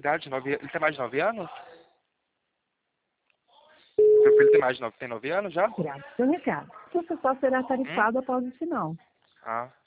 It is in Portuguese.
idade? Ele tem mais de 9 anos? Seu filho tem 9 anos já? Graças ao seu recado. Você só será tarifado após o sinal. Ah.